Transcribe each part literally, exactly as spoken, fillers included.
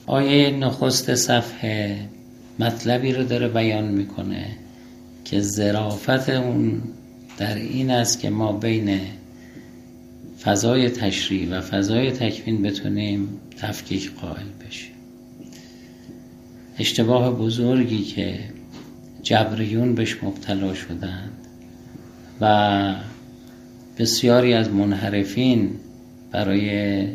آیه نخست صفحه مطلبی رو داره بیان میکنه که ظرافت اون در این است که ما بین فضای تشریع و فضای تکوین بتونیم تفکیک قائل بشیم. اشتباه بزرگی که جبریون بهش مبتلا شدند و بسیاری از منحرفین برای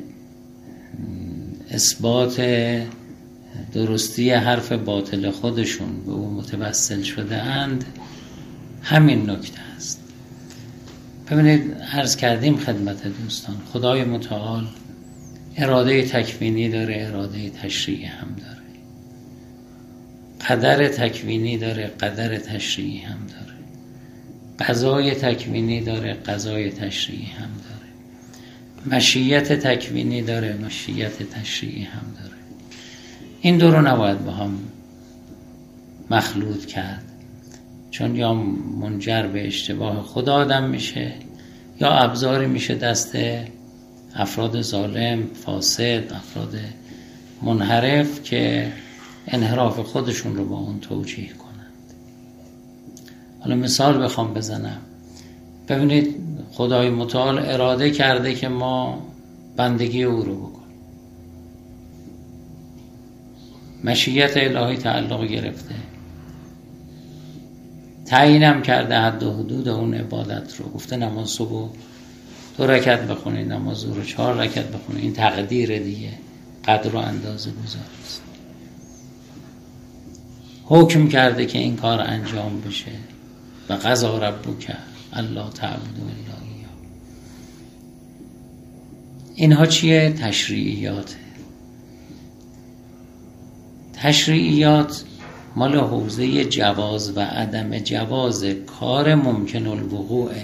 اثبات درستی حرف باطل خودشون به او متوسل شده اند، همین نکته است. ببینید، عرض کردیم خدمت دوستان، خدای متعال اراده تکوینی داره، اراده تشریعی هم داره، قدر تکوینی داره، قدر تشریعی هم داره، قضای تکوینی داره، قضای تشریعی هم داره، مشیت تکوینی داره، مشیت تشریعی هم داره. این دو رو نباید با هم مخلوط کرد، چون یا منجر به اشتباه خود آدم میشه یا ابزاری میشه دست افراد ظالم، فاسد، افراد منحرف که انحراف خودشون رو با اون توجیه کنند. حالا مثال بخوام بزنم، ببینید خدای متعال اراده کرده که ما بندگی او رو بکنیم، مشیت الهی تعلق گرفته، تعیینم کرده حد و حدود اون عبادت رو، گفته نماز صبح دو رکعت بخونید، نماز ظهر چهار رکعت بخونید. این تقدیر دیگه، قدر و اندازه گذاری است. حکم کرده که این کار انجام بشه و قضا ربک الا تعبدوا الا ایاه. اینها چیه؟ تشریعیات. تشریعیات مال حوزه جواز و عدم جواز کار ممکن الوقوعه.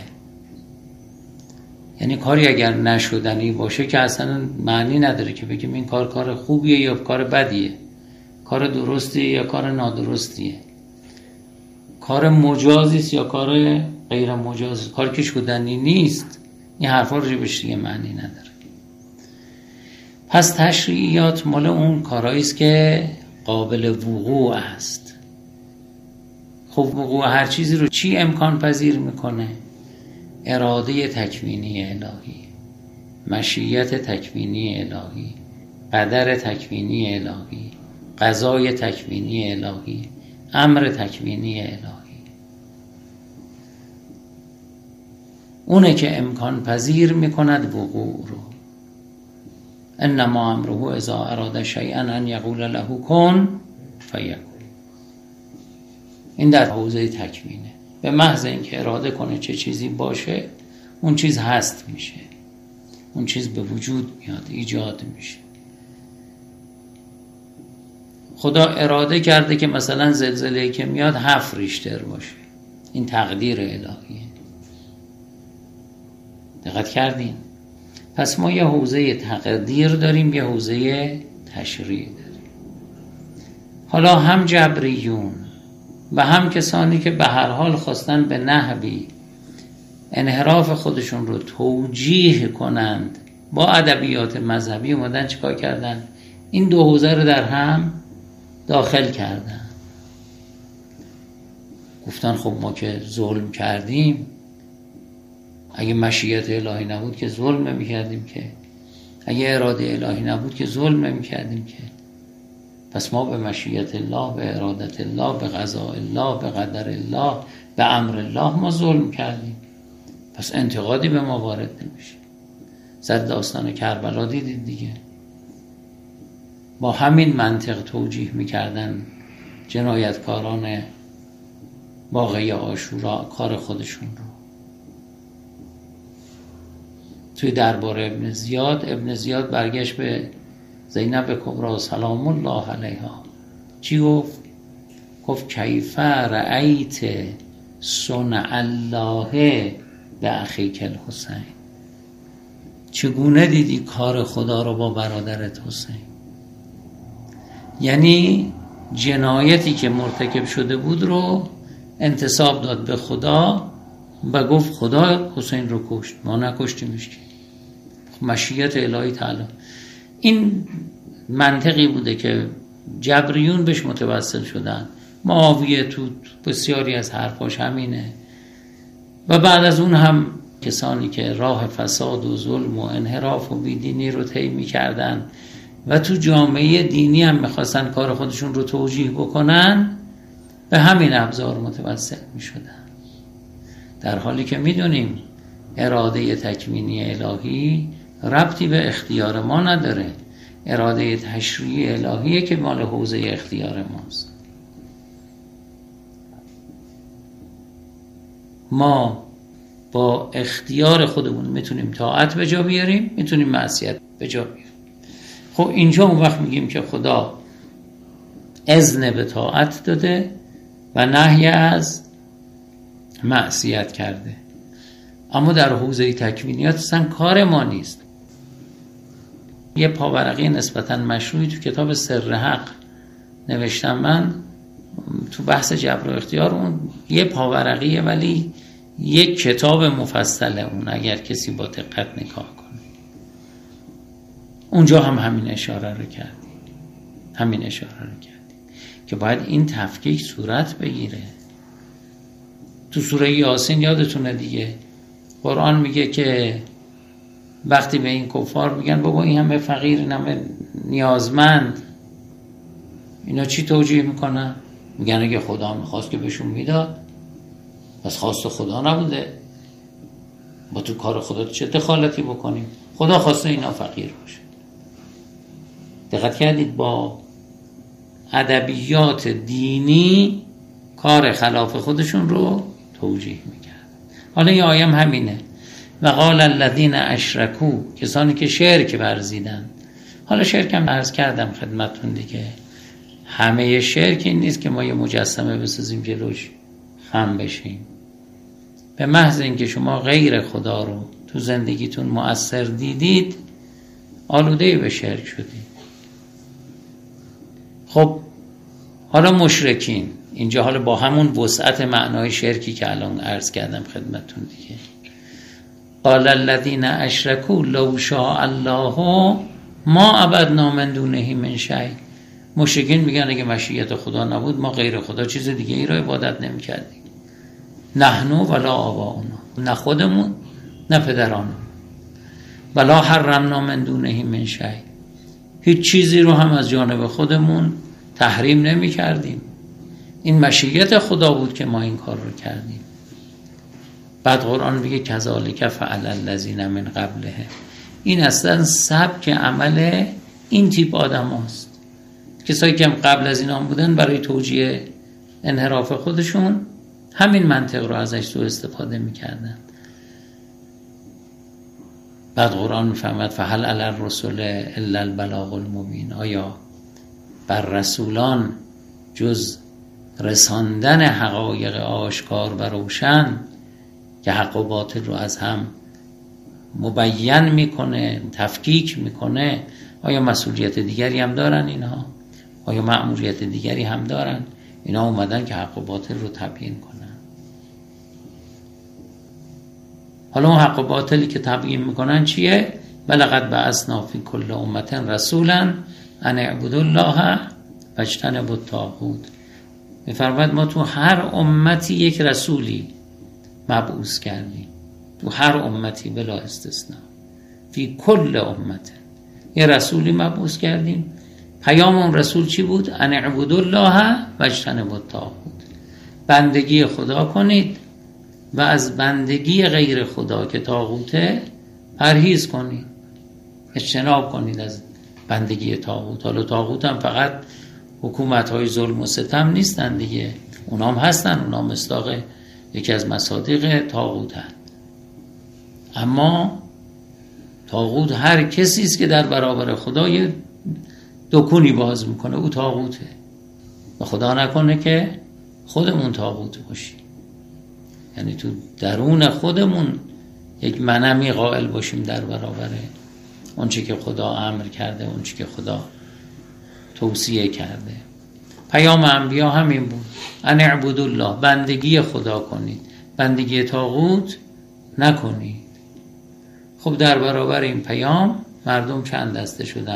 یعنی کاری اگر نشدنی باشه که اصلا معنی نداره که بگیم این کار کار خوبیه یا کار بدیه، کار درستیه یا کار نادرستیه، کار مجازیست یا کار غیر مجازی، کار که شدنی نیست. این حرفا رو بهش دیگه معنی نداره. پس تشریعیات مال اون کارهایی است که قابل وقوع است. خب وقوع هر چیزی رو چی امکان پذیر میکنه؟ اراده تکوینی الهی، مشیت تکوینی الهی، قدر تکوینی الهی، قضای تکوینی الهی، امر تکوینی الهی. اونه که امکان پذیر میکند وقوع رو. انما امره اذا اراد شیئا ان یقول له کن فیکون. این در حوزه تکوینه. به محض اینکه اراده کنه چه چیزی باشه، اون چیز هست میشه، اون چیز به وجود میاد، ایجاد میشه. خدا اراده کرده که مثلا زلزله‌ای که میاد هفت ریشتر باشه، این تقدیر الهیه. دقت کردین؟ پس ما یه حوزه تقدیر داریم، یه حوزه تشریع داریم. حالا هم جبریون و هم کسانی که به هر حال خواستن به نحوی انحراف خودشون رو توجیه کنند با ادبیات مذهبی، اومدن چیکار کردن؟ این دو حوزه رو در هم داخل کردن. گفتن خب ما که ظلم کردیم، اگه مشیت الهی نبود که ظلم نمی کردیم که، اگه اراده الهی نبود که ظلم نمی کردیم که، پس ما به مشیت الله، به ارادت الله، به قضاء الله، به قدر الله، به امر الله ما ظلم کردیم، پس انتقادی به ما وارد نمیشه. زد داستان کربلا دیدید دیگه، با همین منطق توجیه میکردن جنایتکاران واقعه عاشورا کار خودشون رو. توی دربار ابن زیاد، ابن زیاد برگشت به زینب کبری سلام الله علیها، چی گفت؟ گفت کیف رأیت صنع الله به اخیک الحسین. چگونه دیدی کار خدا رو با برادرت حسین؟ یعنی جنایتی که مرتکب شده بود رو انتساب داد به خدا و گفت خدا حسین رو کشت، ما نکشتیمش که. مشیت الهی تعالی. این منطقی بوده که جبریون بهش متوسل شدن. معاویه تو بسیاری از حرفاش همینه. و بعد از اون هم کسانی که راه فساد و ظلم و انحراف و بیدینی رو طی می‌کردن و تو جامعه دینی هم می‌خواستن کار خودشون رو توجیه بکنن، به همین ابزار متوسل می‌شدن. در حالی که می‌دونیم اراده تکوینی الهی ربطی به اختیار ما نداره. اراده تشریعی الهیه که مال حوزه اختیار ماست. ما با اختیار خودمون میتونیم طاعت به جا بیاریم، میتونیم معصیت به جا بیاریم. خب اینجا اون وقت میگیم که خدا اذن به طاعت داده و نهی از معصیت کرده، اما در حوزه تکوینیات اصلا کار ما نیست. یه پاورقی نسبتاً مشروعی تو کتاب سر حق نوشتم من، تو بحث جبر و اختیار. اون یه پاورقیه ولی یک کتاب مفصله اون، اگر کسی با دقت نگاه کنه. اونجا هم همین اشاره رو کردیم همین اشاره رو کردیم که باید این تفکیک صورت بگیره. تو سوره یاسین یادتونه دیگه، قرآن میگه که وقتی به این کفار میگن بابا این همه فقیر، این همه نیازمند، اینا چی توجیه میکنن؟ میگن اگه خدا میخواست که بهشون میداد، پس خواست خدا نبوده، با تو کار خدا چه دخالتی بکنیم؟ خدا خواسته اینا فقیر باشه. دقت کردید؟ با ادبیات دینی کار خلاف خودشون رو توجیه میکرد. حالا این آیه همینه، و قال الذین اشرکوا، کسانی که شرک ورزیدن. حالا شرک هم عرض کردم خدمتتون دیگه، همه شرک این نیست که ما یه مجسمه بسازیم جلوش خم بشیم. به محض اینکه شما غیر خدا رو تو زندگیتون مؤثر دیدید، آلوده به شرک شدید. خب حالا مشرکین اینجا حالا با همون وسعت معنای شرکی که الان عرض کردم خدمتتون دیگه، قال الذین اشرکوا لو شاء الله ما عبدنا من دونه من شیء. مشرکین میگن اگه مشیت خدا نبود ما غیر خدا چیز دیگه ای رو عبادت نمی‌کردیم. نحنو ولا آباؤنا، نه خودمون نه پدرانمون. ولا حرمنا من دونه من شیء، هیچ چیزی رو هم از جانب خودمون تحریم نمی‌کردیم. این مشیت خدا بود که ما این کار رو کردیم. بعد قرآن میگه کذالک فعل الذین من قبلهم. این اصلا سبک عمل این تیپ آدم هاست. کسایی که قبل از اینا بودن برای توجیه انحراف خودشون همین منطق رو ازش سوء استفاده میکردن. بعد قرآن میفهمد فهل علی الرسل الا البلاغ المبین، آیا بر رسولان جز رساندن حقایق آشکار و روشن که حق و باطل رو از هم مبین میکنه، تفکیک میکنه، آیا مسئولیت دیگری هم دارن اینها؟ آیا مأموریت دیگری هم دارن؟ اینا اومدن که حق و باطل رو تبیین کنن. حالا اون حق و باطلی که تبیین میکنن چیه؟ ولقد بعثنا فی کل امة رسولا ان اعبدوا الله واجتنبوا الطاغوت. میفرماید ما تو هر امتی یک رسولی مبعوث کردیم، تو هر امتی بلا استثناء، فی کل امت یه رسولی مبعوث کردیم. پیام اون رسول چی بود؟ ان اعبدوا الله واجتنبوا الطاغوت، بندگی خدا کنید و از بندگی غیر خدا که طاغوته پرهیز کنید، اجتناب کنید از بندگی طاغوت. حالا طاغوت هم فقط حکومت‌های ظلم و ستم نیستن دیگه، اونام هستن، اونام مصداق یکی از مصادیق طاغوت هست. اما طاغوت هر کسی است که در برابر خدا یه دکونی باز میکنه، او طاغوته. و خدا نکنه که خودمون طاغوت باشیم، یعنی تو درون خودمون یک منمی قائل باشیم در برابر اون چی که خدا امر کرده، اون چی که خدا توصیه کرده. پیام انبیا همین بود، ان اعبدوا الله، بندگی خدا کنید، بندگی طاغوت نکنید. خب در برابر این پیام مردم چند دسته شدن.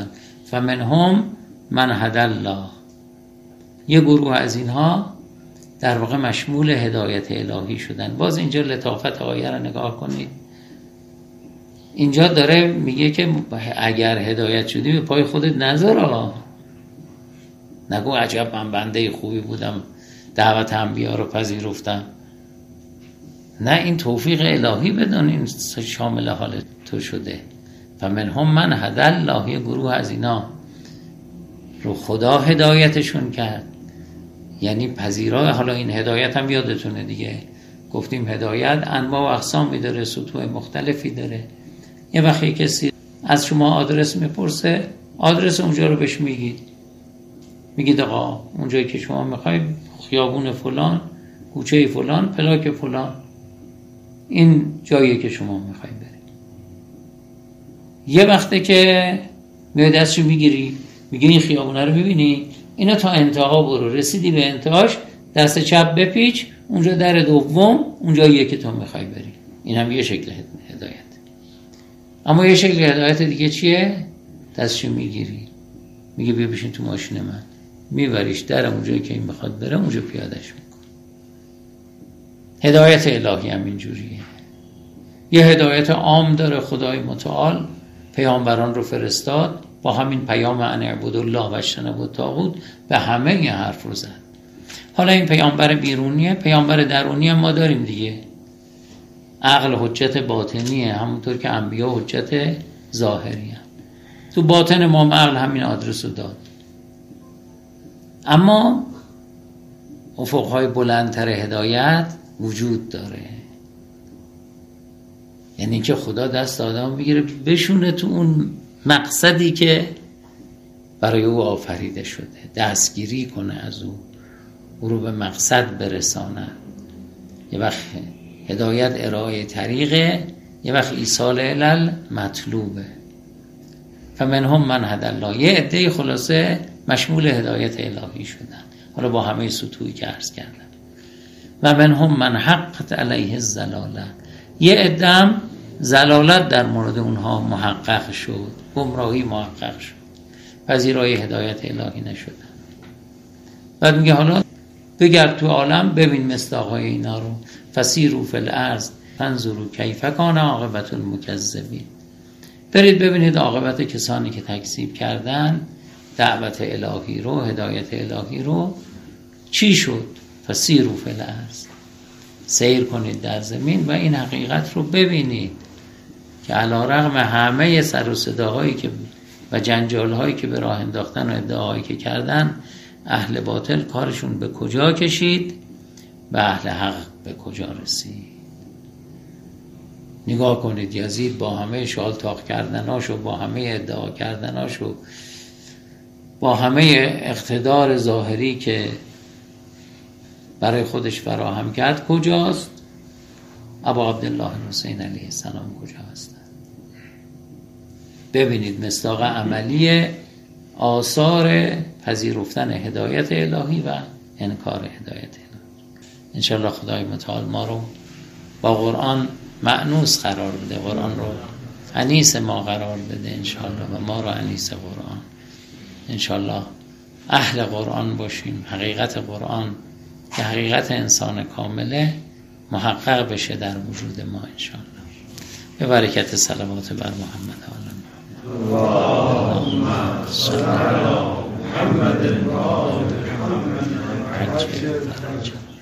فمنهم من هدی الله. یه گروه از اینها در واقع مشمول هدایت الهی شدن. باز اینجا لطافت آیه رو نگاه کنید. اینجا داره میگه که اگر هدایت شدی به پای خودت نذار، نگو عجب من بنده خوبی بودم دعوت انبیا رو پذیرفتم. نه، این توفیق الهی بدون این شامل حال تو شده. فمنهم من هدی الله. یه گروه از اینا رو خدا هدایتشون کرد، یعنی پذیرای. حالا این هدایت هم یادتونه دیگه، گفتیم هدایت انواع و اقسامی داره، سطوح مختلفی داره. یه وقتی کسی از شما آدرس میپرسه، آدرس اونجا رو بهش میگید، میگید آقا اونجایی که شما میخواید، خیابون فلان، کوچه فلان، پلاک فلان، این جایی که شما میخواید برید. یه وقته که میاد دستشو میگیری، میگه این خیابونه رو ببینی، اینا تا انتها برو، رسیدی به انتهاش دست چپ بپیچ، اونجا در دوم، اونجاییه که تو میخوای بری. این هم یه شکل هدایت. اما یه شکل هدایت دیگه چیه؟ دستشو میگیری، میگه بیا بشین تو ماشین من، میبریش در اونجایی که این میخواد بره، اونجا پیادهش میکن. هدایت الهی هم اینجوریه. یه هدایت عام داره خدای متعال، پیامبران رو فرستاد با همین پیام ان اعبدوا الله و اجتنبوا الطاغوت، به همه این حرف رو زد. حالا این پیامبر بیرونیه، پیامبر درونی هم ما داریم دیگه. عقل حجت باطنیه، همونطور که انبیا حجت ظاهریه. تو باطن ما عقل همین آدرس رو داد. اما افقهای بلندتر هدایت وجود داره، یعنی که خدا دست آدم بگیره بشونه تو اون مقصدی که برای او آفریده شده، دستگیری کنه از او، او رو به مقصد برسانه. یه وقت هدایت ارائه طریقه، یه وقت ایصال علل مطلوبه. فمنهم من هدی الله. یه عده خلاصه مشمول هدایت الهی شدن، حالا با همه سطوحی که عرض کردم. و منهم من حقت علیه الضلاله. یه عده هم ضلالت در مورد اونها محقق شد، گمراهی محقق شد، پذیرای هدایت الهی نشدن. بعد میگه حالا بگرد تو عالم، ببین مصداقهای اینا رو. فسیروا فی الارض فانظروا کیف کان عاقبة المکذبین. برید ببینید عاقبت کسانی که تکذیب کردن دعوت الهی رو، هدایت الهی رو چی شد. فسیروا فی الارض، سیر کنید در زمین و این حقیقت رو ببینید که علی رغم همه سر و صداهایی که و جنجالهایی که به راه انداختن و ادعاهایی که کردن، اهل باطل کارشون به کجا کشید، به اهل حق به کجا رسید. نگاه کنید یزید با همه شالتاق کردناش و با همه ادعا کردناش و با همه اقتدار ظاهری که برای خودش فراهم کرد کجاست؟ ابا عبدالله حسین علیه السلام کجا هستن؟ ببینید مصداق عملی آثار پذیرفتن هدایت الهی و انکار هدایت الهی. انشاءالله خدای متعال ما رو با قرآن مأنوس قرار بده، قرآن رو انیس ما قرار بده انشاءالله، و ما رو انیس قرآن انشاءالله اهل قرآن باشیم. حقیقت قرآن که حقیقت انسان کامله محقق بشه در وجود ما انشاءالله. به برکت صلوات بر محمد آل اللهم صل علی محمد و آل محمد.